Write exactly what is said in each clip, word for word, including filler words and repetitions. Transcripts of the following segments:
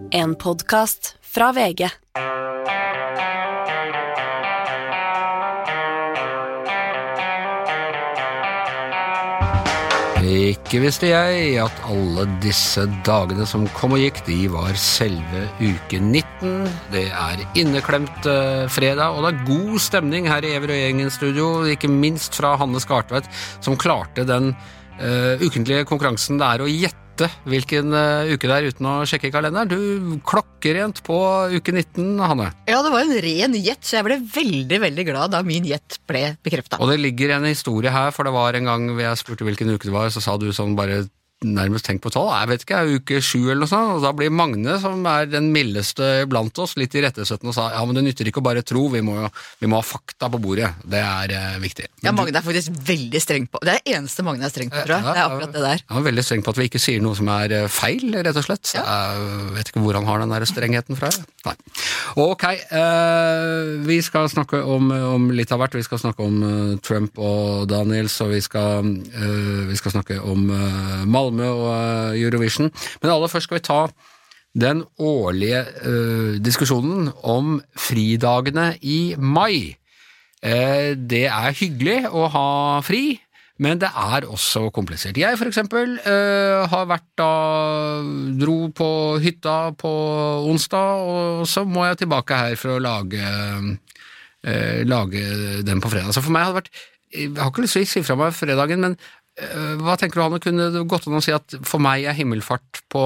En podcast fra V G. Ikke visste jeg at alle disse dagene som kom og gikk, de var selve uke nitten. Det er inneklemt uh, fredag, og det er god stemning her i Ever og Gjengen studio, ikke minst fra Hanne Skartvedt, som klarte den uh, ukentlige konkurransen det er å gjette hvilken uh, uke det er uten å sjekke kalenderen. Du klokker rent på uke nitten, Hanne. Ja, det var en ren gjett, så jeg ble veldig, veldig glad da min gjett ble bekreftet. Og det ligger en historie her, for det var en gang jeg spurte hvilken uke det var, så sa du sånn bare nærmest tenk på tolv, jeg vet ikke, uke sju eller noe sånt, og da blir Magne, som er den mildeste blant oss, litt i rettesøtten og sa, ja, men det nytter ikke å bare tro, vi må, vi må ha fakta på bordet, det er eh, viktig. Men ja, Magne er faktisk veldig streng på, det er det eneste Magne er streng på, tror jeg, ja, det er akkurat det der. Han er veldig streng på at vi ikke sier noe som er feil, rett og slett. Ja. Jeg vet ikke hvor han har den der strengheten fra. Nei. Ok, eh, vi skal snakke om, om litt av hvert, vi skal snakke om uh, Trump og Daniels, og vi skal, uh, vi skal snakke om uh, Malmö og Eurovision. Men aller først skal vi ta den årlige uh, diskusjonen om fridagene i mai. Uh, det er hyggelig å ha fri, men det er også komplisert. Jeg for eksempel uh, har vært da, dro på hytta på onsdag, og så må jeg tilbake her for å lage, uh, lage den på fredag. Så for meg hadde det vært, jeg har ikke lyst til å si fra meg fredagen, men hva tenker du, Hanne? Kunne det gått an å si at for meg er himmelfart på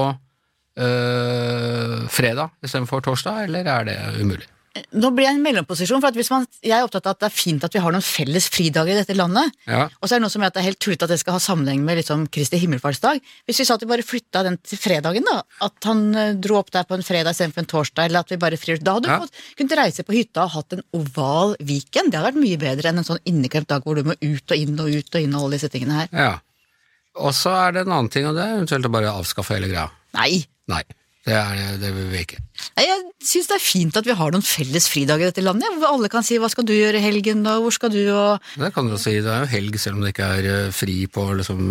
øh, fredag i stedet for torsdag, eller er det umulig? Nå blir jeg en mellomposisjon, for at hvis man, jeg er opptatt av at det er fint at vi har noen felles fridager i dette landet, ja. Og så er det noe som er at det er helt tullet at det skal ha sammenheng med liksom Kristi himmelfartsdag. Hvis vi sa at vi bare flytta den til fredagen da, at han dro opp der på en fredag i stedet for en torsdag, eller at vi bare frir, da hadde du ja. fått, kunnet reise på hytta og hatt en oval weekend. Det hadde vært mye bedre enn en sånn inneklemt dag hvor du må ut og inn og ut og inn og alle disse tingene her. Ja, og så er det en annen ting, og det er eventuelt å bare avskaffe hele greia. Nei. Nei. Det er det, det vil vi ikke. Nei, jeg synes det er fint at vi har noen felles fridager i dette landet, hvor alle kan si, hva skal du gjøre i helgen, og hvor skal du, og... Det kan du si, det er jo helg, selv om det ikke er fri på liksom,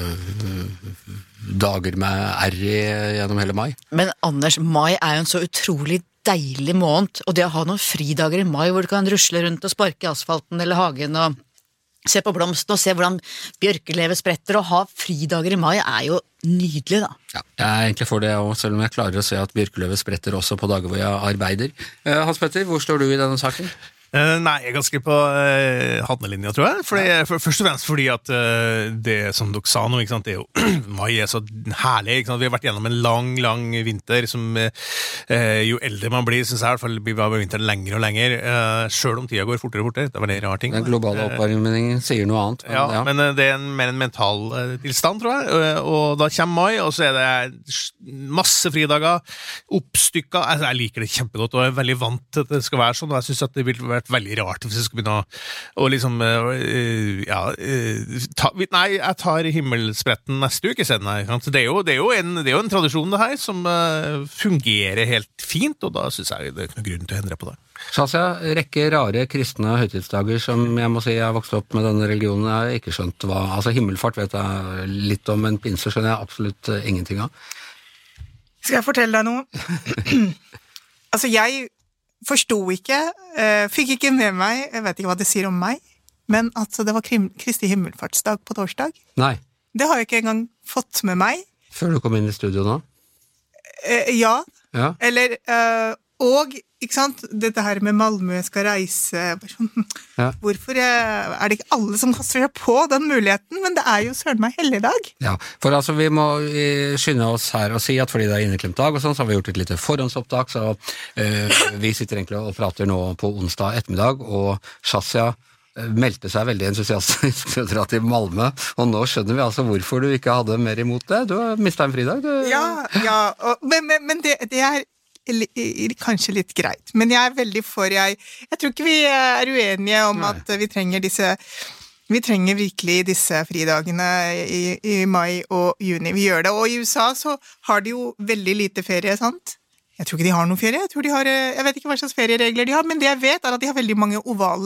uh, dager med R i gjennom hele mai. Men Anders, mai er jo en så utrolig deilig måned, og det å ha noen fridager i mai, hvor du kan rusle rundt og sparke i asfalten eller hagen, og se på blomsten og se hvordan bjørkelevet spretter, og ha fridager i mai er jo nydelig da. Ja, jeg er egentlig for det også, selv om jeg klarer å se at bjørkeløvet spretter også på dager hvor jeg arbeider. Uh, Hans Petter, hvor står du i denne saken? Uh, nei, jeg er ganske på uh, handlelinja, tror jeg. Fordi, for, først og fremst fordi at uh, det som dere sa nå, ikke sant, det er jo mai er så herlig, ikke sant? Vi har vært gjennom en lang, lang vinter som uh, jo eldre man blir, synes jeg i hvert fall blir av vinteren lenger og lenger, uh, selv om tida går fortere og fortere. Det var det rar ting. Den globale oppvarmingen sier noe annet. Men, ja, ja, men uh, det er en, mer en mental uh, tilstand, tror jeg. Uh, og da kommer mai, og så er det masse fridager, oppstykka. Altså, jeg liker det kjempegodt, og jeg er veldig vant til at det skal være sånn, og jeg synes at det vil være veldig rart hvis jeg skal begynne å, å liksom, uh, ja, uh, ta, nei, jeg tar himmelspretten neste uke siden her, så det er, jo, det, er jo en, det er jo en tradisjon det her som uh, fungerer helt fint, og da synes jeg det er ikke noen grunn til å endre på det. Sasja, rekke rare kristne høytidsdager som jeg må si jeg har vokst opp med denne religionen, jeg har ikke skjønt hva, altså himmelfart vet jeg litt om, men pinse skjønner jeg absolutt uh, ingenting av. Skal jeg fortelle deg noe? Altså jeg forstod ikke, uh, fikk ikke med meg, jeg vet ikke hva det sier om meg, men at det var Krim, Kristi himmelfartsdag på torsdag. Nei. Det har jeg ikke engang fått med meg. Før du kom inn i studio nå? Uh, ja. ja, eller, uh, og, ikke sant, dette her med Malmö skal reise, ja. Hvorfor er det ikke alle som kaster seg på den muligheten, men det er jo søren meg helligdag. Ja, for altså vi må skynde oss her og si at fordi det er inneklemt dag og sånn, så har vi gjort et lite forhåndsopptak, så uh, vi sitter egentlig og prater nå på onsdag ettermiddag, og Sasja meldte seg veldig entusiastisk til å dra til Malmö, og nå skjønner vi altså hvorfor du ikke hadde mer imot det. Du har mistet en fridag, du. Ja, ja, og, men, men, men det, det er kanskje litt greit, men jeg er veldig for, jeg, jeg tror ikke vi er uenige om Nei. At vi trenger disse, vi trenger virkelig disse fridagene i, i mai og juni, vi gjør det, og i U S A så har de jo veldig lite ferie, sant? Jeg tror ikke de har noen ferie, jeg tror de har, jeg vet ikke hva slags ferieregler de har, men det jeg vet er at de har veldig mange ovale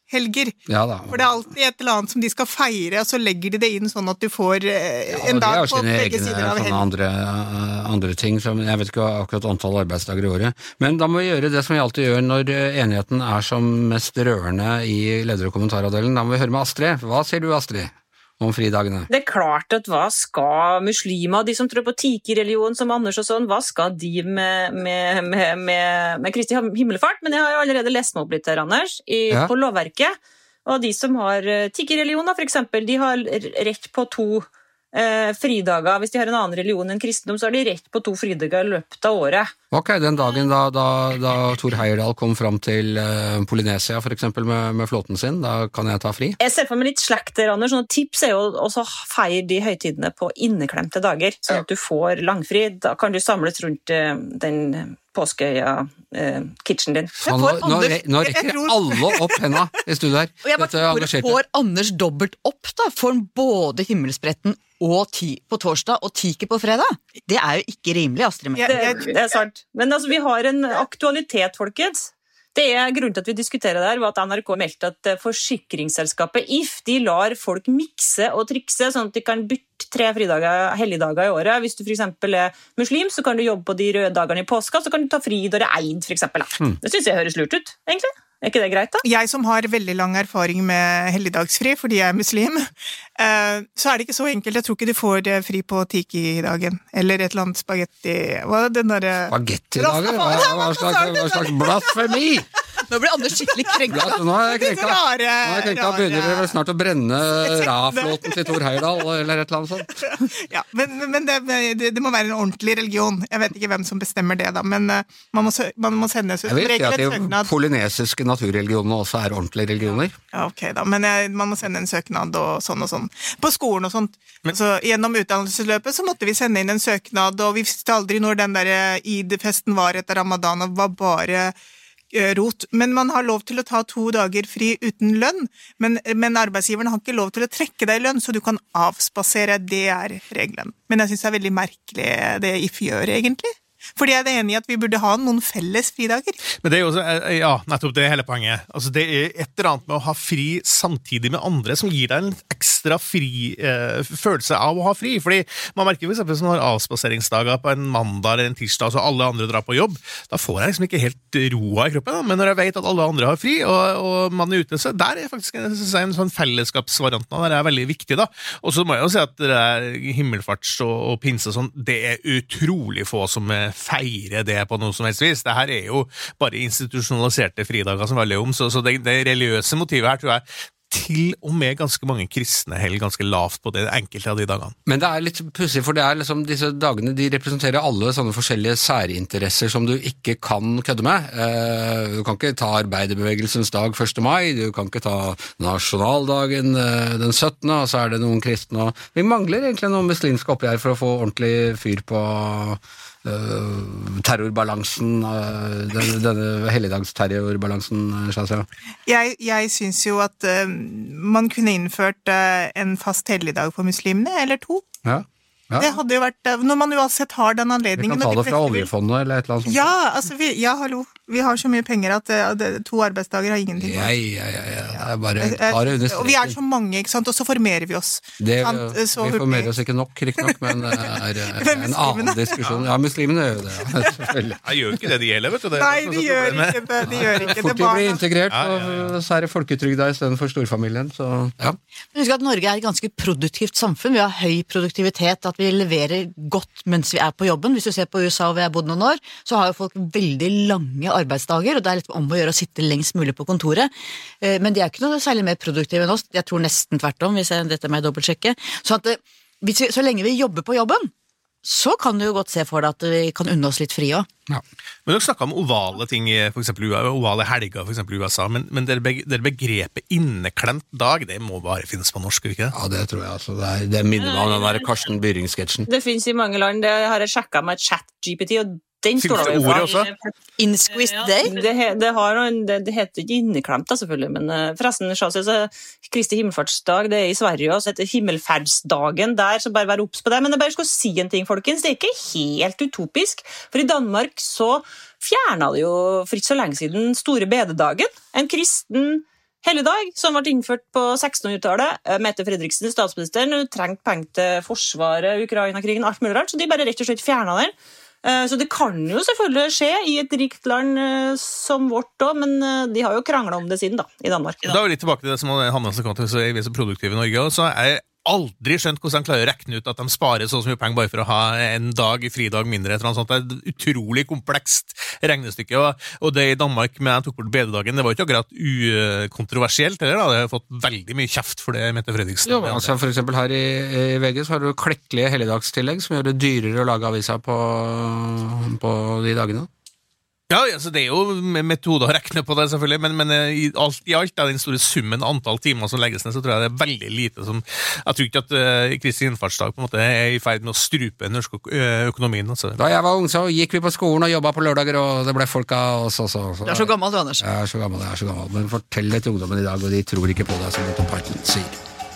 helger. Ja da. For det er alltid et eller annet som de skal feire, og så legger de det inn sånn at du får eh, en dag på begge sider av helgen. Andre, andre ting, som jeg vet ikke akkurat antall arbeidsdager i året. Men da må vi gjøre det som vi alltid gjør når enigheten er som mest rørende i leder- og kommentaravdelen. Da må vi høre med Astrid. Hva sier du, Astrid, om fridagene? Det er klart at hva skal muslimer, de som tror på tiki-religion som Anders og sånn, hva skal de med, med, med, med, med Kristi himmelfart? Men jeg har jo allerede lest meg opp litt her, Anders, i, ja. På lovverket. Og de som har tiki-religion, for eksempel, de har rett på to eh, fridager. Hvis de har en annen religion enn kristendom, så har de rett på to fridager i løpet av året. Ok, den dagen da, da, da Thor Heyerdahl kom fram til uh, Polynesia, for eksempel, med, med flåten sin, da kan jeg ta fri? Jeg ser for meg litt slekt der, Anders. Sånn tips er jo også feir de høytidene på inneklemte dager, sånn at du får langfri. Da kan du samles rundt uh, den påskeøya uh, kitchen din. Så nå, nå, nå rekker alle opp henne i studio her. Og jeg bare tror, får Anders dobbelt opp da, får han både himmelspretten og ti på torsdag og tiki på fredag. Det er jo ikke rimelig, Astrid. Det, det er sant. Men altså, vi har en aktualitet, folkens. Det er grunnen til at vi diskuterer det her, var at N R K meldte at forsikringsselskapet I F, de lar folk mikse og trikse, sånn at de kan bytte tre fridager, helligdager i året. Hvis du for eksempel er muslim, så kan du jobbe på de røde dagene i påska, så kan du ta fri når det er eid, for eksempel. Mm. Det synes jeg høres lurt ut, egentlig. Er ikke det greit, da? Jeg som har veldig lang erfaring med helligdagsfri, fordi jeg er muslim, så er det ikke så enkelt. Jeg tror ikke du får fri på tiki-dagen, eller et eller annet spagetti. Hva er den der... Spagetti-dagen? Hva, hva, slags, hva slags blasfemi? Nå blir Anders skikkelig krenka. Nå er jeg krenka. Nå er jeg krenka. Begynner dere snart å brenne raflåten til Thor Heyerdahl, eller et eller annet sånt? Ja, men, men det, det, det må være en ordentlig religion. Jeg vet ikke hvem som bestemmer det, da, men man må, man må sende jeg vet ikke at de polynesiske naturreligionene også er ordentlige religioner. Ja, ok da, men jeg, man må sende en søknad og sånn og sånn. På skolen og sånt. Men, så gjennom utdannelsesløpet så måtte vi sende inn en søknad, og vi visste aldri når den der Eid-festen var etter Ramadan, og var bare rot. Men man har lov til å ta to dager fri uten lønn, men, men arbeidsgiveren har ikke lov til å trekke deg i lønn, så du kan avspasere, det er regelen. Men jeg synes det er veldig merkelig det I F gjør egentlig. Fordi jeg er enig i at vi burde ha noen felles fridager. Men det er jo også, ja, nettopp det hele poenget. Altså det er et eller annet med å ha fri samtidig med andre som gir deg en ekstra fri eh, følelse av å ha fri. Fordi man merker for eksempel som har avspaseringsdager på en mandag eller en tirsdag, så alle andre drar på jobb, da får jeg liksom ikke helt roa I kroppen. Da. Men når jeg vet at alle andre har fri, og, og man er ute, så der er faktisk en, en sånn fellesskapsvariant der er veldig viktig da. Og så må jeg jo si at det der himmelfarts og, og pinse og sånn, det er utrolig få som er feire det på noe som helst vis. Det her er jo bare institusjonaliserte fridager som veldig om, så, så det, det religiøse motivet her tror jeg til og med ganske mange kristne heller ganske lavt på det enkelte av de dagene. Men det er litt pussig, for det er liksom disse dagene, de representerer alle sånne forskjellige særinteresser som du ikke kan kødde med. Eh, du kan ikke ta arbeiderbevegelsens dag første mai, du kan ikke ta nasjonaldagen eh, den syttende, og så er det noen kristne. Vi mangler egentlig noen muslimske oppi her for å få ordentlig fyr på Uh, terrorbalansen, uh, denne, denne helligdagsterrorbalansen, Shazia? Jeg, jeg synes jo at uh, man kunne innført uh, en fast helligdag for muslimene, eller to. Ja. Ja. Det hadde jo vært, når man uansett har den anledningen. Vi kan ta det fra oljefondet eller et eller annet sånt. Ja, altså, vi, ja, hallo. Vi har så mye penger at uh, det, to arbeidsdager har ingenting. Ja, ja, ja, ja. Det er bare, bare under streken. Og vi er så mange, ikke sant? Og så formerer vi oss. Det, så vi formerer oss ikke nok, riktig nok, men det er, er en annen diskusjon. Ja, muslimene gjør jo det, ja, selvfølgelig. Jeg gjør ikke det de gjelder, vet du. Det Nei, de gjør ikke det. De gjør ikke det. Fort de blir integrert, ja, ja, ja. Og så er det folketrygda I stedet for storfamilien, så ja. Husk at Norge er et ganske produktivt samfunn. Vi har høy produktivitet, at vi leverer godt mens vi er på jobben. Hvis du ser på USA, hvor vi har bodd noen år, så har jo folk veldig lange arbeidsdager, og det er litt om å gjøre å sitte lengst mulig på kontoret. Men de er ikke noe særlig mer produktive enn oss. Jeg tror nesten tvert om, hvis jeg dette med dobbeltsjekke. Så, at, hvis vi, så lenge vi jobber på jobben, så kan du jo godt se for deg at vi kan unne oss litt fri også. Ja. Men dere snakket om ovale ting, for eksempel ovale helger, for eksempel I U S A, men, men det, be, det begrepet inneklemt dag, det må bare finnes på norsk, ikke det? Ja, det tror jeg, altså. Det, er, det minner meg om den der Karsten Byring-sketsjen. Det finnes I mange land, det har jeg sjekket med chat G P T, og den står det ordet også? Insquist day? Det, det, har, det, det heter ikke inneklemt da, selvfølgelig, men uh, forresten, så, Kristi himmelfartsdag, det er I Sverige også, heter himmelferdsdagen der, så bare vær opps på det. Men jeg bare skal si en ting, folkens, det er ikke helt utopisk, for I Danmark så fjernet det jo for ikke så lenge siden store bededagen. En kristen helligdag, som ble innført på sekstenhundretallet. Mette Fredriksen, statsministeren, trengte penger til forsvaret, Ukraina-krigen, alt mulig rart, så de bare rett og slett fjernet den. Så det kan jo selvfølgelig skje i et rikt land som vårt da, men de har jo kranglet om det siden da, i Danmark. Da er vi litt tilbake til det som Hannes kan til, så er vi så produktive i Norge, og så er jeg aldri skjønt hvordan de klarer å regne ut at de sparer så mye penger bare for å ha en dag, fridag mindre, et eller annet sånt. Det er et utrolig komplekst regnestykke, og, og det i Danmark med jeg tok bort bededagen, det var ikke akkurat ukontroversielt, eller da? Det har fått veldig mye kjeft for det, Mette Fredriksen. Jo, altså for eksempel her i, i V G så har du klekkelige helligdagstillegg som gjør det dyrere å lage aviser på, på de dagene. Ja, altså det er jo metode å rekne på det selvfølgelig, men, men i, alt, i alt er den store summen antall timer som legges ned, så tror jeg det er veldig lite som, jeg tror ikke at uh, Kristi innfartsdag på en måte er i ferd med å strupe den norske økonomien. Altså. Da jeg var ung så gikk vi på skolen og jobbet på lørdager, og det ble folk av oss også. Så. Du er så gammel du, Anders. Jeg er så gammel, jeg er så gammel, men fortell det til ungdommen i dag, og de tror ikke på det, som Tom Python sier.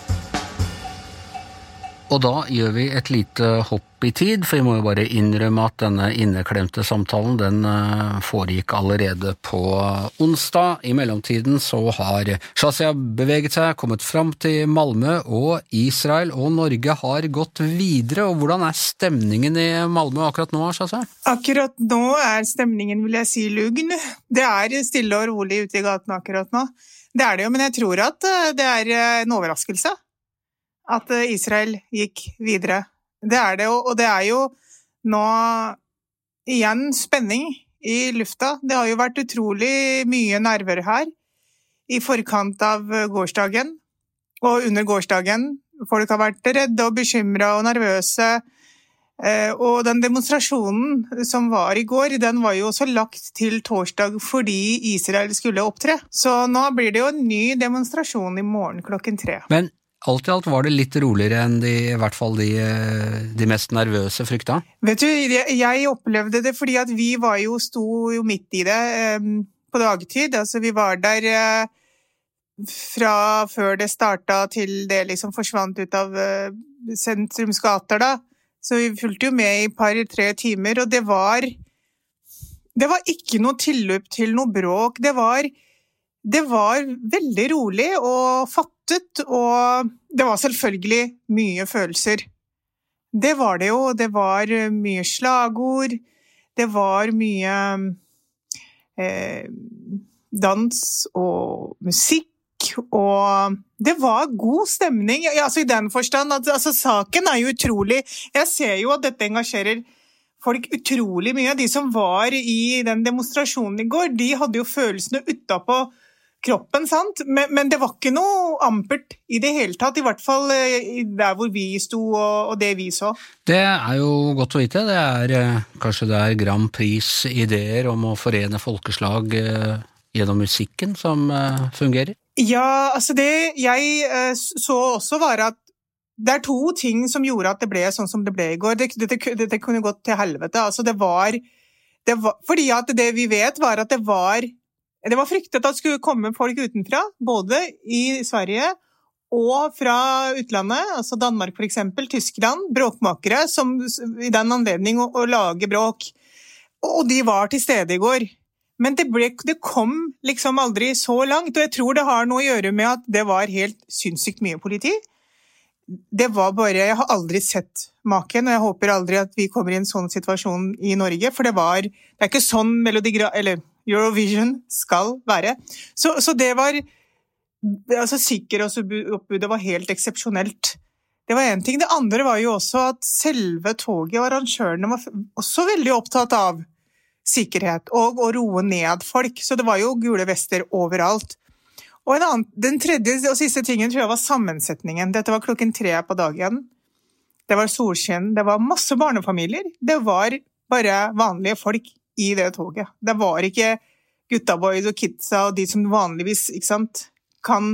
Og da gjør vi et lite hopp i tid, for vi må jo bare innrømme at denne inneklemte samtalen, den foregikk allerede på onsdag. I mellomtiden så har Shazia beveget seg, kommet frem til Malmø, og Israel og Norge har gått videre. Og hvordan er stemningen i Malmø akkurat nå, Shazia? Akkurat nå er stemningen, vil jeg si, lugn. Det er stille og rolig ute i gaten akkurat nå. Det er det jo, men jeg tror at det er en overraskelse at Israel gikk videre. Det er det jo, og det er jo nå igjen spenning i lufta. Det har jo vært utrolig mye nerver her i forkant av gårsdagen, og under gårsdagen. Folk har vært redde og bekymret og nervøse, og den demonstrasjonen som var i går, den var jo også lagt til torsdag fordi Israel skulle opptre. Så nå blir det jo en ny demonstrasjon i morgen klokken tre. Men alt i alt var det litt roligere enn de, i hvert fall de, de mest nervøse frykta? Vet du, jeg opplevde det fordi at vi var jo, sto jo midt i det eh, på dagtid. Altså vi var der eh, fra før det startet til det liksom forsvant ut av eh, sentrumsgater da. Så vi fulgte jo med i par-tre timer, og det var, det var ikke noe tilløp til noe bråk. Det var, det var veldig rolig og fattet, og det var selvfølgelig mye følelser. Det var det jo, det var mye slagord, det var mye eh, dans og musikk, og det var god stemning, altså i den forstand, at, altså saken er jo utrolig, jeg ser jo at dette engasjerer folk utrolig mye. De som var i den demonstrasjonen i går, de hadde jo følelsene utenpå kroppen, sant? Men, men det var ikke noe ampert i det hele tatt, i hvert fall der hvor vi sto og, og det vi så. Det er jo godt å vite. Det er kanskje det er Grand Prix-ideer om å forene folkeslag eh, gjennom musikken som eh, fungerer? Ja, altså det jeg eh, så også var at det er to ting som gjorde at det ble sånn som det ble i går. Det, det, det, det kunne gått til helvete. Altså det var, det var fordi at det vi vet var at det var Det var fryktet at det skulle komme folk utenfra, både i Sverige og fra utlandet, altså Danmark for eksempel, Tyskland, bråkmakere, som i den anledning å, å lage bråk. Og de var til stede i går. Men det, ble, det kom liksom aldri så langt, og jeg tror det har noe å gjøre med at det var helt sinnssykt mye politi. Det var bare, jeg har aldri sett maken, og jeg håper aldri at vi kommer i en sånn situasjon i Norge, for det var, det er ikke sånn Melodi Grand, eller Eurovision skal være. Så, så det var, altså sikkerhetsoppbudet var helt eksepsjonelt. Det var en ting. Det andre var jo også at selve toget og arrangørene var også veldig opptatt av sikkerhet og å roe ned folk. Så det var jo gule vester overalt. Og en annen, den tredje og siste tingen tror jeg var sammensetningen. Dette var klokken tre på dagen. Det var solskinn, det var masse barnefamilier. Det var bare vanlige folk i det toget. Det var ikke guttaboys og kidsa og de som vanligvis, ikke sant, kan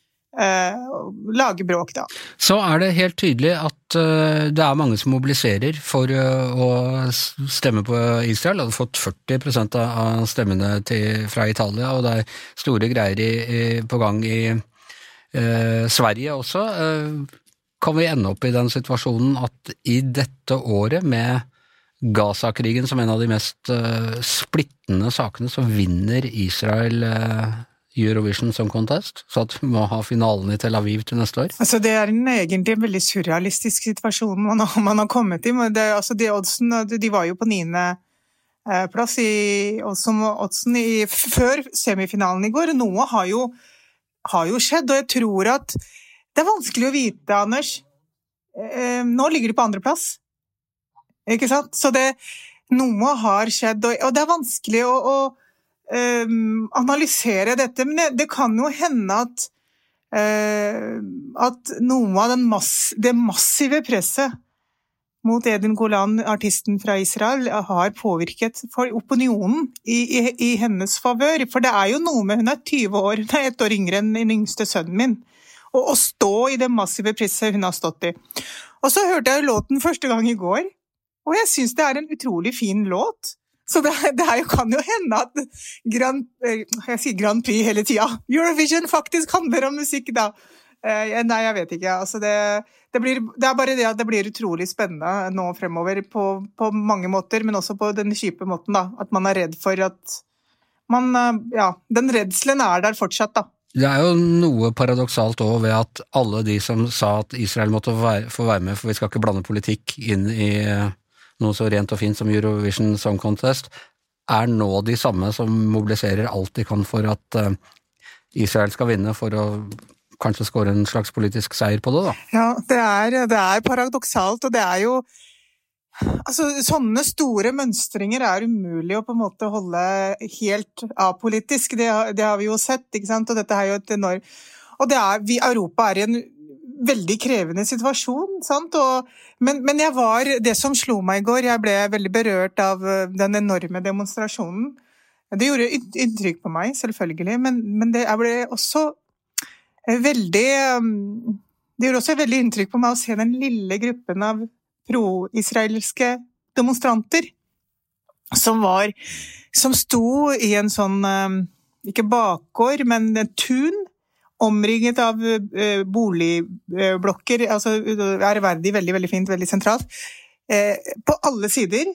eh, lage bråk da. Så er det helt tydelig at uh, det er mange som mobiliserer for uh, å stemme på Israel. De har fått førti prosent av stemmene til, fra Italia, og det er store greier i, i, på gang i uh, Sverige også. Uh, kan vi ende opp i den situasjonen at i dette året med Gaza-krigen som en av de mest uh, splittende sakene, så vinner Israel uh, Eurovision Song Contest, så at vi må ha finalen i Tel Aviv til neste år? Altså, det er en egentlig en veldig surrealistisk situasjon man har, man har kommet i. Men det, altså, de oddsen, de var jo på niende plass i, som oddsen i, før semifinalen i går. Noe har jo, har jo skjedd, og jeg tror at det er vanskelig å vite, Anders. Eh, nå ligger de på andre plass. Ikke sant? Så det, noe har skjedd, og, og det er vanskelig å, å Um, analysere dette, men det, det kan jo hende at uh, at noe av den mass, det massive presset mot Edin Golan, artisten fra Israel, har påvirket for opinionen i, i, i hennes favør, for det er jo noe med, hun er tyve år, hun er ett år yngre enn den yngste sønnen min, og å stå i det massive presset hun har stått i. Og så hørte jeg låten første gang i går, og jeg synes det er en utrolig fin låt. Så det, det er jo, kan jo hende at Grand, jeg sier Grand Prix hele tiden. Eurovision faktisk handler om musikk da. Eh, nei, jeg vet ikke. Altså det, det, blir, det er bare det at det blir utrolig spennende nå fremover på, på mange måter, men også på den kjipe måten da. At man er redd for at man, ja, den redselen er der fortsatt da. Det er jo noe paradoksalt også ved at alle de som sa at Israel måtte få være med, for vi skal ikke blande politikk inn i noe så rent og fint som Eurovision Song Contest, er nå de samme som mobiliserer alt de kan for at uh, Israel skal vinne, for å kanskje skåre en slags politisk seier på det da. Ja, det er, det er paradoksalt, og det er jo altså, sånne store mønstringer er umulig å på en måte holde helt apolitisk, det, det har vi jo sett, ikke sant, og dette er jo et enormt, og det er, vi, Europa er i en veldig krevende situasjon, sant? Og, men, men jeg var, det som slo meg i går, jeg ble veldig berørt av den enorme demonstrasjonen. Det gjorde inntrykk på meg, selvfølgelig, men, men det, jeg ble også veldig, det gjorde også veldig inntrykk på meg å se den lille gruppen av pro-israelske demonstranter, som var, som sto i en sånn, ikke bakgård, men en tun, omringet av uh, boligblokker, altså ærverdig, veldig, veldig fint, veldig sentralt, eh, på alle sider,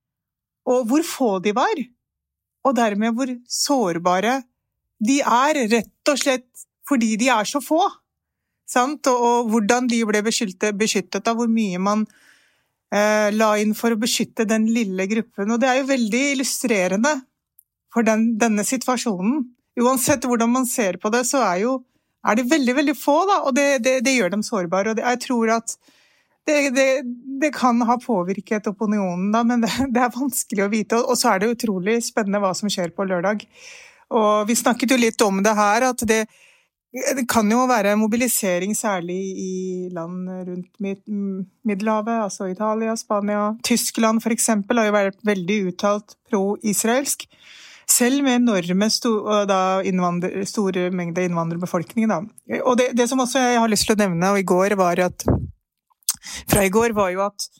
og hvor få de var, og dermed hvor sårbare de er, rett og slett fordi de er så få, sant? Og, og hvordan de ble beskyttet, beskyttet av hvor mye man eh, la inn for å beskytte den lille gruppen, og det er jo veldig illustrerende for den, denne situasjonen. Uansett hvordan man ser på det, så er jo er det veldig, veldig få da, og det, det, det gjør dem sårbare, og det, jeg tror at det, det, det kan ha påvirket opinionen da, men det, det er vanskelig å vite, og, og så er det utrolig spennende hva som skjer på lørdag. Og vi snakket jo litt om det her, at det, det kan jo være mobilisering særlig i land rundt mid, Middelhavet, altså Italia, Spania, Tyskland for eksempel, har jo vært veldig uttalt pro-israelsk, selv med enorme sto- da innvandrer, store mengder innvandrerbefolkning. Da. Og det, det som også jeg har lyst til å nevne, og i går var at, fra i går var jo at,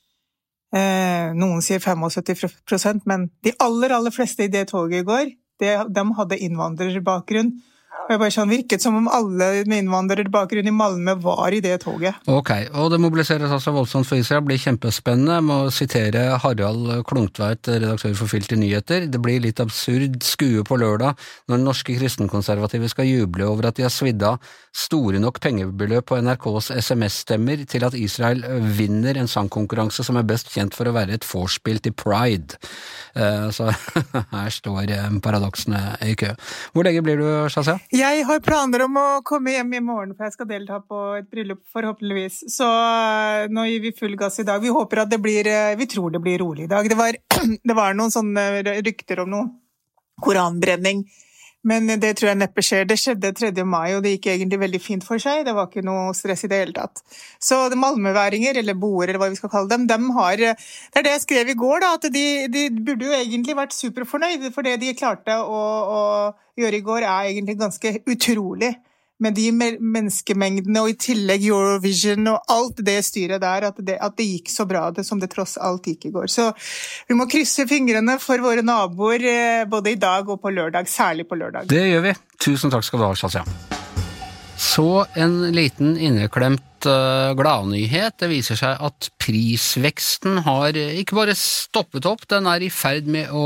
eh, noen sier syttifem prosent, men de aller, aller fleste i det toget i går, det, de hadde innvandrerbakgrunn. Og jeg bare sånn virket som om alle med innvandrerbakgrunn i Malmö var i det toget. Ok, og det mobiliseres altså voldsomt for Israel, blir kjempespennende. Jeg må sitere Harald Klungtveit, redaktør for Filter Nyheter. Det blir litt absurd skue på lørdag når norske kristenkonservative skal juble over at de har svidd av store nok pengebeløp på N R K's S M S-stemmer til at Israel vinner en sangkonkurranse som er best kjent for å være et vorspiel til Pride. Så her står paradoksene i kø. Hvor lenge blir du, Shazia? Jeg har planer om å komme hjem i morgen, for jeg skal delta på et bryllup forhåpentligvis. Så nå gir vi full gass i dag. Vi håper at det blir, vi tror det blir rolig i dag. Det var, det var noen sånne rykter om noe koranbrenning, men det tror jeg neppe skjer. Det skjedde tredje mai, og det gikk egentlig veldig fint for seg. Det var ikke noe stress i det hele tatt. Så de malmøværinger, eller boer, eller hva vi skal kalle dem, de har, det er det jeg skrev i går da, at de, de burde jo egentlig vært superfornøyde, for det de klarte å, å gjøre i går er egentlig ganske utrolig. Med de menneskemengdene, og i tillegg Eurovision og alt det styret der, at det, at det gikk så bra det som det tross alt gikk i går. Så vi må krysse fingrene for våre naboer både i dag og på lørdag, særlig på lørdag. Det gjør vi. Tusen takk skal du ha, Shazia. Så en liten inneklemt uh, gladnyhet. Det viser seg at prisveksten har ikke bare stoppet opp, den er i ferd med å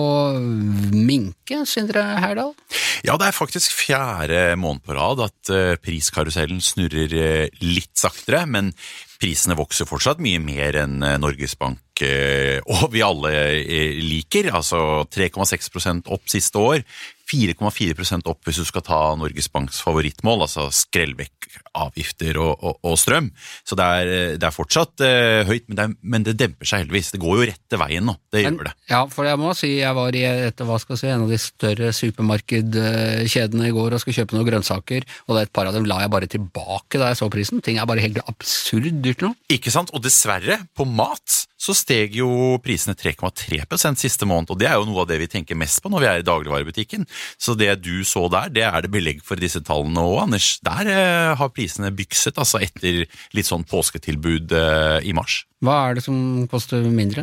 minke, Sindre Herdal? Ja, det er faktisk fjerde måned på rad at uh, priskarusellen snurrer uh, litt saktere, men prisene vokser fortsatt mye mer enn uh, Norges Bank uh, og vi alle uh, liker, altså tre komma seks prosent opp siste år, fire komma fire prosent opp hvis du skal ta Norges Banks favorittmål, altså skrell vekk avgifter og, og, og strøm. Så det er, det er fortsatt uh, høyt, men det, er, men det demper seg heldigvis. Det går jo rett til veien nå, det men, gjør det. Ja, for jeg må si, jeg var i et, hva skal jeg si, en av de større supermarkedkjedene i går og skulle kjøpe noen grønnsaker, og et par av dem la jeg bare tilbake da jeg så prisen. Ting er bare helt absurd dyrt nå. Ikke sant? Og dessverre, på mat så steg jo prisene tre komma tre prosent siste måned, og det er jo noe av det vi tenker mest på når vi er i dagligvarebutikken. Så det du så der, det er det belegg for disse tallene også, Anders. Der eh, har prisene bykset, altså etter litt sånn påsketilbud eh, i mars. Hva er det som koster mindre?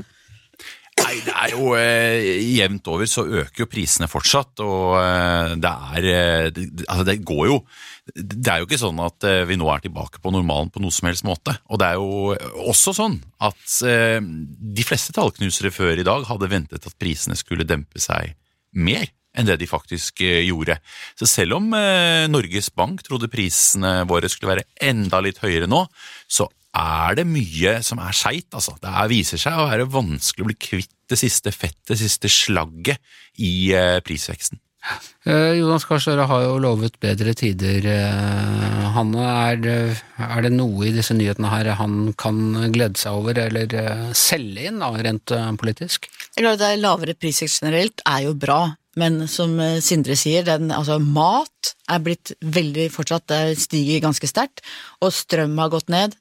Nei, det er jo eh, jevnt over så øker jo prisene fortsatt, og eh, det er, eh, det, altså det går jo, det er jo ikke sånn at eh, vi nå er tilbake på normalen på noe som helst måte, og det er jo også sånn at eh, de fleste tallknusere før i dag hadde ventet at prisene skulle dempe seg mer enn det de faktisk eh, gjorde. Så selv om eh, Norges Bank trodde prisene våre skulle være enda litt høyere nå, så er det mye som er skjeit, altså. Det er, viser seg å være vanskelig å bli kvitt det siste fettet, det siste slagget i eh, prisveksten. Eh, Jonas Gahr Støre har jo lovet bedre tider. Eh, Hanne, er det, er det noe i disse nyhetene her han kan glede seg over, eller eh, selge inn da, rent eh, politisk? Jeg er glad at det er lavere prisvekst generelt, er jo bra. Men som Sindre sier, den, altså mat er blitt veldig fortsatt, det stiger ganske sterkt, og strøm har gått ned.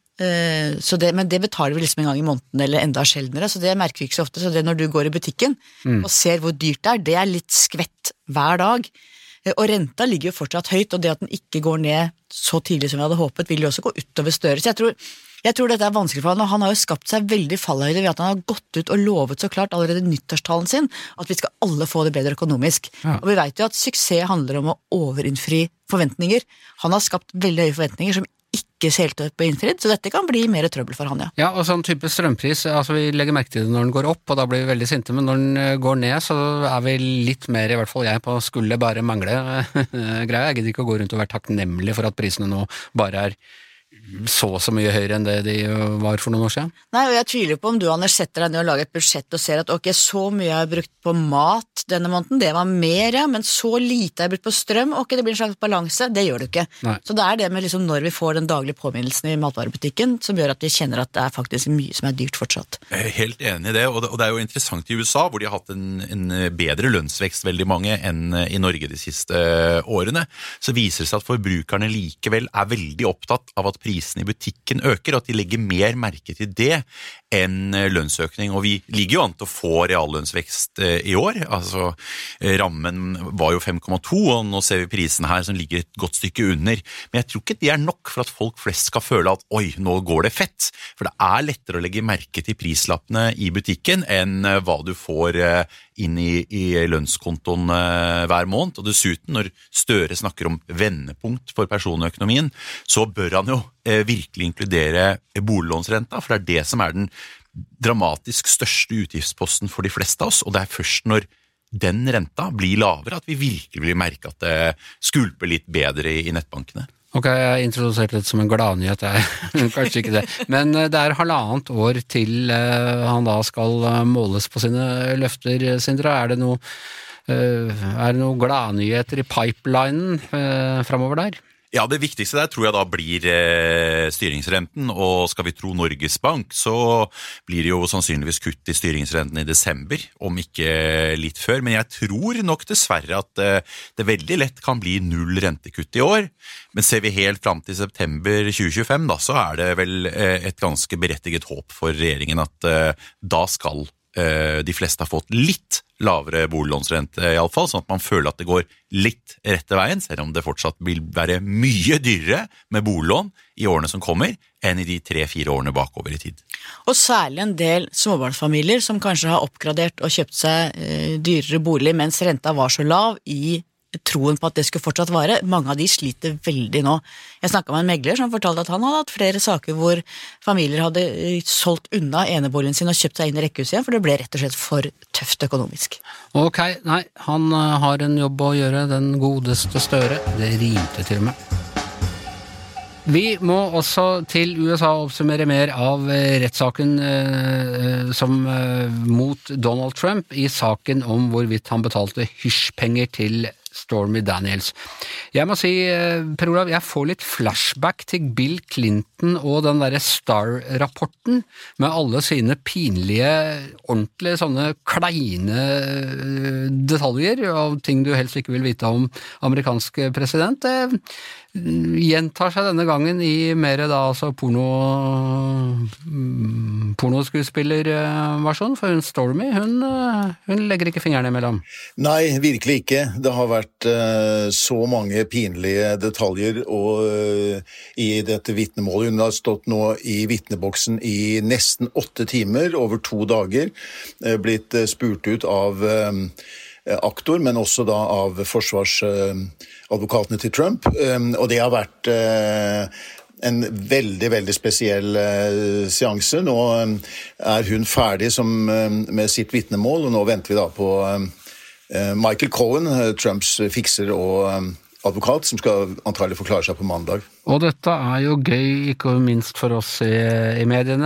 Så det, men det betaler vi liksom en gang i måneden eller enda sjeldnere, så det merker vi ikke så ofte. Så det når du går i butikken mm. og ser hvor dyrt det er, det er litt skvett hver dag. Og renta ligger jo fortsatt høyt, og det at den ikke går ned så tidlig som vi hadde håpet, vil jo også gå utover Støre. Så jeg tror, jeg tror dette er vanskelig for han, og han har jo skapt seg veldig fallhøyde ved at han har gått ut og lovet så klart allerede nyttårstalen sin, at vi skal alle få det bedre økonomisk. Ja. Og vi vet jo at suksess handler om å overinnfri forventninger. Han har skapt veldig høye forventninger som ikke helt på innfridd, så dette kan bli mer trøbbel for han, ja. Ja, og sånn type strømpris, altså vi legger merke til det når den går opp, og da blir vi veldig sinte, men når den går ned, så er vi litt mer, i hvert fall jeg, på skulle bare mangle greia. Jeg gidder ikke å gå rundt og være takknemlig for at prisene nå bare er så så mye høyere enn det de var for noen år siden. Nei, og jeg tviler på om du, Anders, setter deg ned og lager et budsjett og ser at ok, så mye har jeg brukt på mat denne måneden, det var mer, ja, men så lite har jeg brukt på strøm, ok, det blir en slags balanse, det gjør du ikke. Nei. Så det er det med liksom når vi får den daglige påminnelsen i matvarebutikken, som gjør at vi kjenner at det er faktisk mye som er dyrt fortsatt. Jeg er helt enig i det, og det, og det er jo interessant i U S A, hvor de har hatt en, en bedre lønnsvekst veldig mange enn i Norge de siste årene, så viser det seg at forbrukerne likevel er veldig opptatt av at prisene i butikken øker, og at de legger mer merke til det enn lønnsøkning, og vi ligger jo an til å få reallønnsvekst i år, altså rammen var jo fem komma to, og nå ser vi prisene her som ligger et godt stykke under, men jeg tror ikke det er nok for at folk flest skal føle at oi, nå går det fett, for det er lettere å legge merke til prislappene i butikken enn hva du får inn i, i lønnskontoen hver måned, og dessuten når Støre snakker om vendepunkt for personøkonomien, så bør han jo virkelig inkludere boliglånsrenta, for det er det som er den dramatisk største utgiftsposten for de fleste av oss, og det er først når den renta blir lavere at vi virkelig vil merke at det skulper litt bedre i nettbankene. Ok, jeg introduserte det som en gladnyhet, kanskje ikke det, men det er halvannet år til han da skal måles på sine løfter, Sindre. Er det noe, er det noe gladnyheter i pipelinen fremover der? Ja, det viktigste der tror jeg da blir eh, styringsrenten, og skal vi tro Norges Bank, så blir det jo sannsynligvis kutt i styringsrenten i desember, om ikke litt før, men jeg tror nok dessverre at eh, det veldig lett kan bli null rentekutt i år, men ser vi helt frem til september tjue tjuefem da, så er det vel eh, et ganske berettiget håp for regjeringen at eh, da skal eh, de fleste ha fått litt lavere boliglånsrente i alle fall, sånn at man føler at det går litt rett til veien, selv om det fortsatt vil være mye dyrere med boliglån i årene som kommer, enn i de tre-fire årene bakover i tid. Og særlig en del småbarnsfamilier som kanskje har oppgradert og kjøpt seg eh, dyrere bolig mens renta var så lav i troen på at det skulle fortsatt vare. Mange av de sliter veldig nå. Jeg snakket med en megler som fortalte at han hadde hatt flere saker hvor familier hadde solgt unna eneboligen sin og kjøpt seg inn i rekkehuset igjen, for det ble rett og slett for tøft økonomisk. Ok, nei, han har en jobb å gjøre, den godeste Støre. Det rimte til og med. Vi må også til U S A oppsummere mer av rettssaken eh, som eh, mot Donald Trump i saken om hvorvidt han betalte hysjpenger til Stormy Daniels. Jeg må si, Per Olav, jeg får litt flashback til Bill Clinton og den der Star-rapporten med alle sine pinlige, ordentlige, sånne kleine detaljer av ting du helst ikke vil vite om amerikansk president. Det gjentar seg denne gangen i mer da, altså porno pornoskuespillerversjon, for hun Stormy, hun, hun legger ikke fingrene imellom. Nei, virkelig ikke. Det har vært uh, så mange pinlige detaljer og, uh, i dette vittnemålet. Hun har stått nå i vittneboksen i nesten åtte timer, over to dager, uh, blitt uh, spurt ut av uh, aktor, men også da av forsvarsadvokatene til Trump, og det har vært en veldig, veldig spesiell seanse. Nå er hun ferdig som, med sitt vittnemål, og nå venter vi da på Michael Cohen, Trumps fikser og advokat, som skal antagelig forklare seg på mandag. Og dette er jo gøy, ikke minst for oss i, i mediene,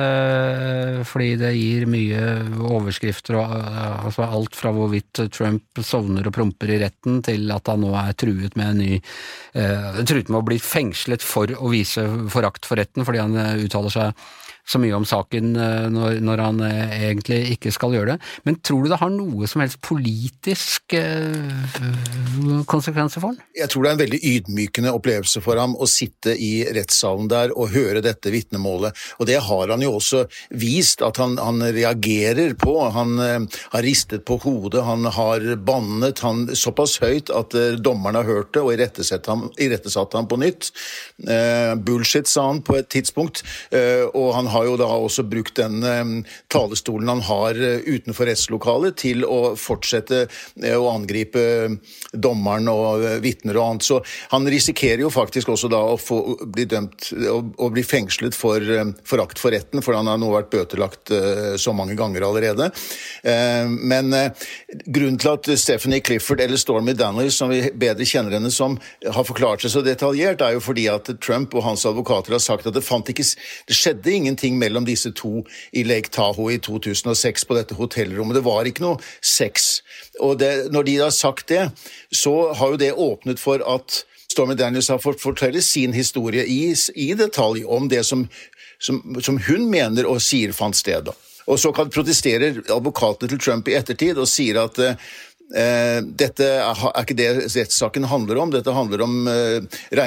eh, fordi det gir mye overskrifter, og, altså alt fra hvorvidt Trump sovner og promper i retten, til at han nå er truet med en ny, eh, truet med å bli fengslet for å vise forakt for retten, fordi han uttaler seg så mye om saken når, når han egentlig ikke skal gjøre det. Men tror du det har noe som helst politisk eh, konsekvenser for han? Jeg tror det er en veldig ydmykende opplevelse for ham å sitte i rettssalen der og høre dette vittnemålet. Og det har han jo også vist at han, han reagerer på. Han eh, har ristet på hodet, han har bannet han såpass høyt at eh, dommerne har hørt det og irettesatt ham, irettesatt ham på nytt. Eh, bullshit, sa han på et tidspunkt, eh, og han har jo da også brukt den eh, talestolen han har eh, utenfor rettslokalet til å fortsette eh, å angripe dommeren og eh, vittner og annet. Så han risikerer jo faktisk også da å få, bli dømt og, og bli fengslet for eh, forakt for retten, for han har nå vært bøtelagt eh, så mange ganger allerede. Eh, men eh, grunnen til at Stephanie Clifford eller Stormy Daniels, som vi bedre kjenner henne som, har forklart seg så detaljert, er jo fordi at Trump og hans advokater har sagt at det fant ikke, det skjedde ingenting mellom disse to i Lake Tahoe i to tusen og seks på dette hotellrommet. Det var ikke noe sex. Og det, når de har sagt det, så har jo det åpnet for at Stormy Daniels har fått fortelle sin historie i, i detalj om det som, som, som hun mener og sier fant sted. Og så kan protestere advokatene til Trump i ettertid og sier at Eh, dette er, er ikke det rettssaken handler om. Dette handler om eh,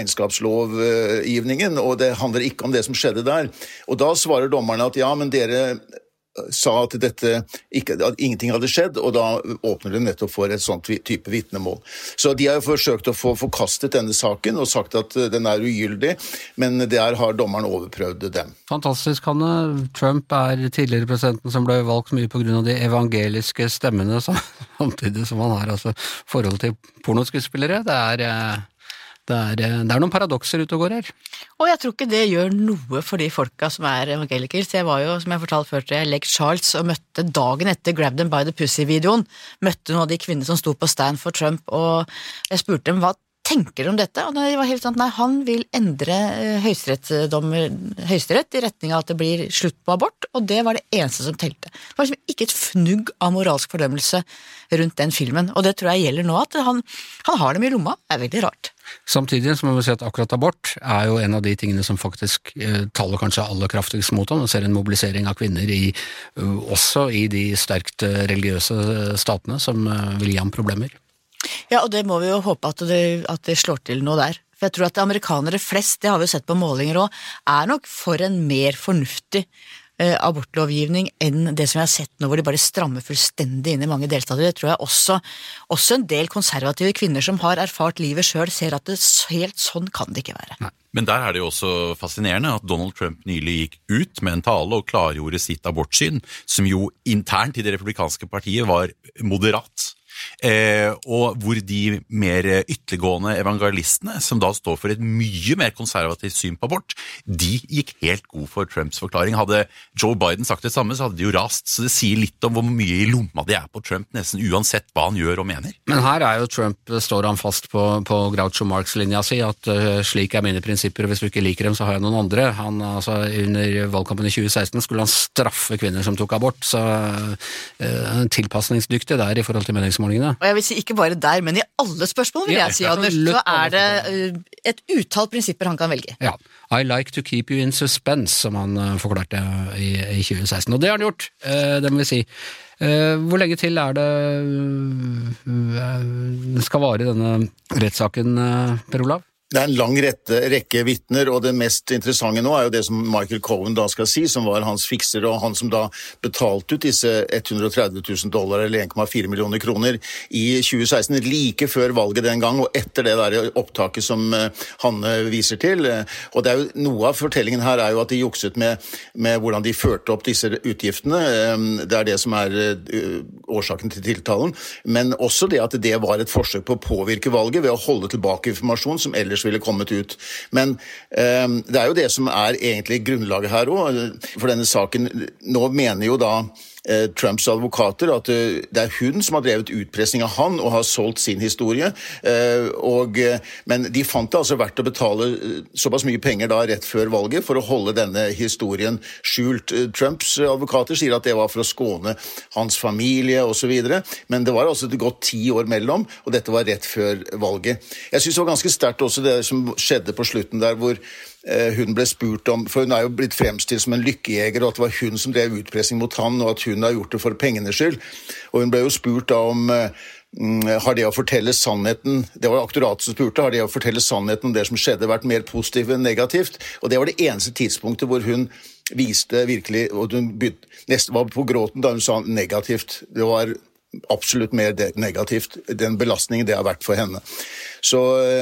regnskapslovgivningen, og det handler ikke om det som skjedde der. Og da svarer dommerne at ja, men dere sa at dette ikke, at ingenting hadde skjedd, og da åpner det nettopp for et sånt type vittnemål. Så de har jo forsøkt å få forkastet denne saken og sagt at den er ugyldig, men der har dommeren overprøvd dem. Fantastisk, Hanne. Trump er tidligere presidenten som ble valgt mye på grunn av de evangeliske stemmene, samtidig som han har altså forhold til pornoskuespillere. Det er... Det er, det er noen paradokser ute og går her. Og jeg tror ikke det gjør noe for de folka som er evangelikere. Så jeg var jo, som jeg fortalte før til, jeg Lake Charles og møtte dagen etter Grab Them by the Pussy-videoen, møtte noen av de kvinner som sto på stand for Trump, og jeg spurte dem hva tenker du om dette? Og det var helt sant, nei, han vil endre høyesterett i retning av at det blir slutt på abort, og det var det eneste som telte. Det var liksom ikke et fnugg av moralsk fordømmelse rundt den filmen, og det tror jeg gjelder nå, at han, han har dem i lomma. Det er veldig rart. Samtidig så må vi si at akkurat abort er jo en av de tingene som faktisk eh, taler kanskje aller kraftigst mot ham. Man ser en mobilisering av kvinner i, uh, også i de sterkt uh, religiøse statene som uh, vil gi ham problemer. Ja, og det må vi jo håpe at det, at det slår til nå der. For jeg tror at amerikanere flest, det har vi jo sett på målinger også, er nok for en mer fornuftig eh, abortlovgivning enn det som vi har sett nå, hvor de bare strammer fullstendig inn i mange delstater. Det tror jeg også, også en del konservative kvinner som har erfart livet selv, ser at det helt sånn kan det ikke være. Nei. Men der er det jo også fascinerende at Donald Trump nylig gikk ut med en tale og klargjorde sitt abortsyn, som jo internt i det republikanske partiet var moderat. eh, og hvor de mer ytterliggående evangelistene, som da står for et mye mer konservativt syn på abort, de gikk helt god for Trumps forklaring. Hadde Joe Biden sagt det samme, så hadde de jo rast, så det sier litt om hvor mye i lomma de er på Trump, nesten uansett hva han gjør og mener. Men her er jo Trump, står han fast på, på Groucho Marx-linja si, at uh, slik er mine prinsipper, og hvis du ikke liker dem, så har jeg noen andre. Han, altså, under valgkampen i tjue seksten skulle han straffe kvinner som tok abort, så uh, tilpasningsdyktig der i forhold til meningsmålingene. Og jeg vil si ikke bare der, men i alle spørsmål vil jeg si, Anders, så er det uh, et utall prinsipper han kan velge. Ja, I like to keep you in suspense, som han uh, forklarte i, i tjue seksten, og det har han gjort, uh, det må vi si. Uh, hvor lenge til er det uh, skal vare denne rettssaken, uh, Per Olav? Det er en lang rette, rekke vittner, og det mest interessante nå er jo det som Michael Cohen da skal si, som var hans fikser, og han som da betalte ut disse hundre og tretti tusen dollar, eller en komma fire millioner kroner, i tjue seksten, like før valget den gang, og etter det der opptaket som han viser til. Og det er jo, noe av fortellingen her er jo at de jukset med, med hvordan de førte opp disse utgiftene. Det er det som er årsaken til tiltalen, men også det at det var et forsøk på å påvirke valget ved å holde tilbake informasjon som ellers ville kommet ut. Men eh, det er jo det som er egentlig grunnlaget her også, for denne saken. Nå mener jo da eh, Trumps advokater at eh, det er hun som har drevet utpressing av han og har solgt sin historie, eh, og, eh, men de fant det altså verdt å betale såpass mye penger da rett før valget for å holde denne historien skjult. Trumps advokater sier at det var for å skåne hans familie og så videre, men det var altså det gått ti år mellom, og dette var rett før valget. Jeg synes det var ganske sterkt også det som skjedde på slutten der, hvor eh, hun ble spurt om, for hun er jo blitt fremstilt som en lykkejeger, og at det var hun som drev utpressing mot han, og at hun har gjort det for pengenes skyld. Og hun ble jo spurt da om eh, har det å fortelle sannheten, det var aktoratet som spurte, har det å fortelle sannheten om det som skjedde vært mer positivt enn negativt? Og det var det eneste tidspunktet hvor hun viste virkelig, og hun begynte, nesten var på gråten da hun sa negativt. Det var absolutt mer negativt, den belastningen det har vært for henne. Så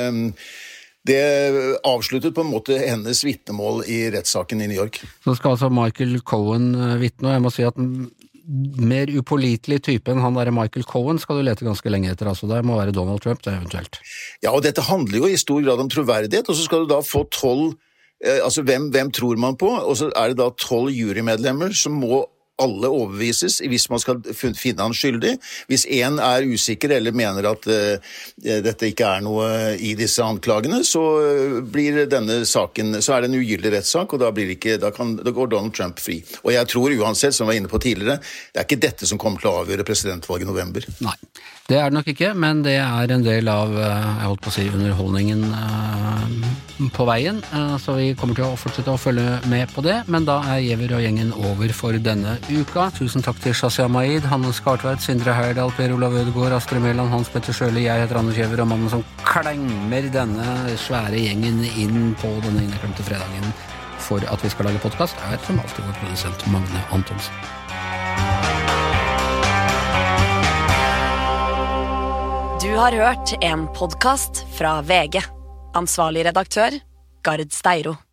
det avsluttet på en måte hennes vittnemål i rettssaken i New York. Så skal altså Michael Cohen vittne, og jeg må si at mer upålitelig type enn han der Michael Cohen skal du lete ganske lenge etter, altså det må være Donald Trump, det eventuelt. Ja, og dette handler jo i stor grad om troverdighet, og så skal du da få tolv, altså hvem, hvem tror man på, og så er det da tolv jurymedlemmer som må alle overbevises hvis man skal finne han skyldig. Hvis en er usikker eller mener at uh, dette ikke er noe i disse anklagene, så uh, blir denne saken, så er det en ugyldig rettssak, og da, blir det ikke, da, kan, da går Donald Trump fri. Og jeg tror uansett, som jeg var inne på tidligere, det er ikke dette som kommer til å avgjøre presidentvalget i november. Nei, det er det nok ikke, men det er en del av, jeg holdt på å si, underholdningen uh, på veien, uh, så vi kommer til å fortsette å følge med på det, men da er Giæver og gjengen over for denne uka. Tusen takk til Shazia Maid, Hanne Skartveit, Sindre Heyerdahl, Per Olav Ødegaard, Astrid Mæland, Hans Petter Sjøli, jeg heter Anders Giæver, og mannen som klemmer denne svære gjengen inn på denne inneklemte fredagen for at vi skal lage podcast, er som alltid vår produsent Magne Antonsen. Du har hørt en podcast fra V G. Ansvarlig redaktør, Gard Steiro.